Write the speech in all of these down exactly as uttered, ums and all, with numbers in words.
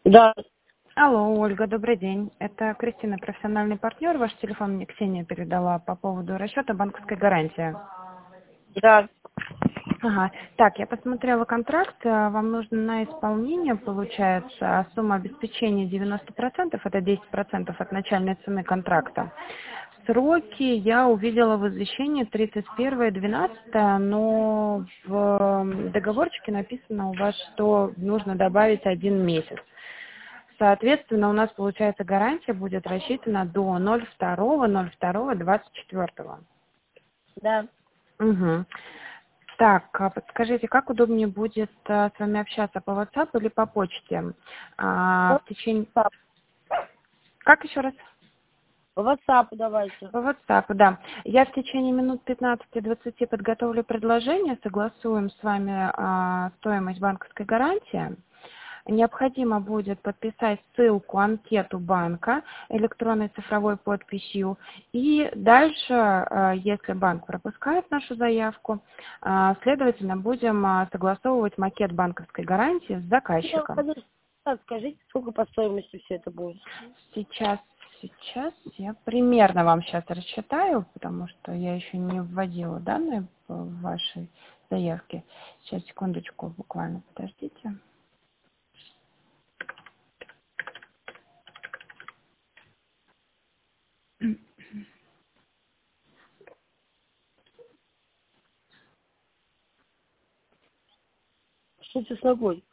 Да, Алло, Ольга, добрый день. Это Кристина, профессиональный партнер. Ваш телефон мне Ксения передала по поводу расчета банковской гарантии. да, Ага. Так, я посмотрела контракт. А, Вам нужно на исполнение, получается, сумма обеспечения девяносто процентов, это десять процентов от начальной цены контракта. Сроки я увидела в извещении тридцать первое двенадцатое, но в договорчике написано у вас, что нужно добавить один месяц. Соответственно, у нас, получается, гарантия будет рассчитана до ноль второго ноль второго двадцать четвёртого. да. Угу. Так, а подскажите, как удобнее будет а, с вами общаться, по WhatsApp или по почте? А, в течение... WhatsApp, Как еще раз? WhatsApp давайте. По WhatsApp, да. Я в течение минут пятнадцати-двадцати подготовлю предложение, согласуем с вами а, стоимость банковской гарантии. Необходимо будет подписать ссылку, анкету банка электронной цифровой подписью. И дальше, э, если банк пропускает нашу заявку, э, следовательно, будем э, согласовывать макет банковской гарантии с Я заказчиком. хочу- Так, скажите, сколько по стоимости все это будет? Сейчас, сейчас я примерно вам сейчас рассчитаю, потому что я еще не вводила данные в вашей заявке. Сейчас, секундочку, буквально подождите. Что ты с ногой?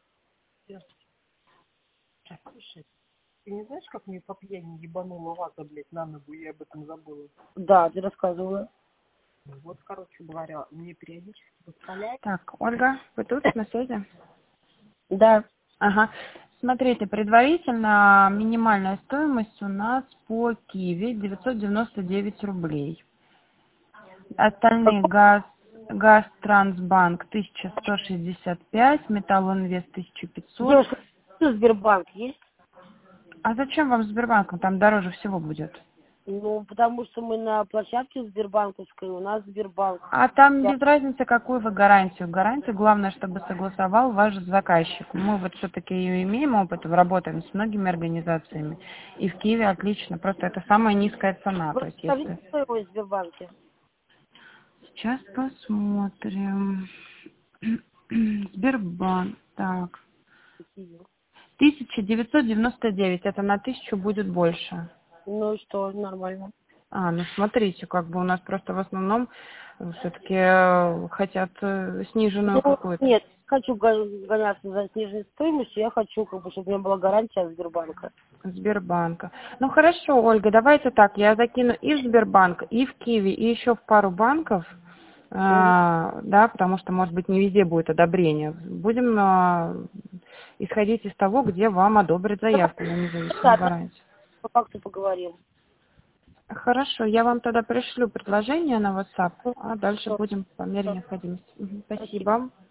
Слушай, ты не знаешь, как мне по пьяни ебанула ваза, блядь, на ногу, я об этом забыла. Да, ты рассказывала. Ну, вот, короче говоря, мне периодически воспаляет. Так, Ольга, вы тут на связи? Да. Ага. Смотрите, предварительно минимальная стоимость у нас по Киви девятьсот девяносто девять рублей. Остальные газ, газ Трансбанк тысяча сто шестьдесят пять, Металлинвест тысяча пятьсот. Девушка, Сбербанк есть? А зачем вам Сбербанк? Там дороже всего будет. Ну, потому что мы на площадке Сбербанковской, у нас Сбербанк. А там Я- без разницы, какую вы гарантию. Гарантию главное, чтобы согласовал ваш заказчик. Мы вот все-таки ее имеем опыт, работаем с многими организациями. И в Киеве отлично. Просто это самая низкая цена. Вы То есть скажите, если... что в Сбербанке? Сейчас посмотрим. Сбербанк. Так. тысяча девятьсот девяносто девять. Это на тысячу будет больше. Ну и что, нормально. А, ну смотрите, как бы у нас просто в основном все-таки хотят э, сниженную Ну, какую-то. нет, хочу го- гоняться за сниженной стоимостью, я хочу, как бы, чтобы у меня была гарантия от Сбербанка. Сбербанка. Ну хорошо, Ольга, давайте так, я закину и в Сбербанк, и в Киви, и еще в пару банков, э, Мгм. да, потому что, может быть, не везде будет одобрение. Будем э, исходить из того, где вам одобрят заявку на независимую Да, да, гарантию. по факту поговорим. Хорошо, я вам тогда пришлю предложение на WhatsApp, Ну, а дальше всё, будем по мере всё, необходимости. Мгм. спасибо. Спасибо.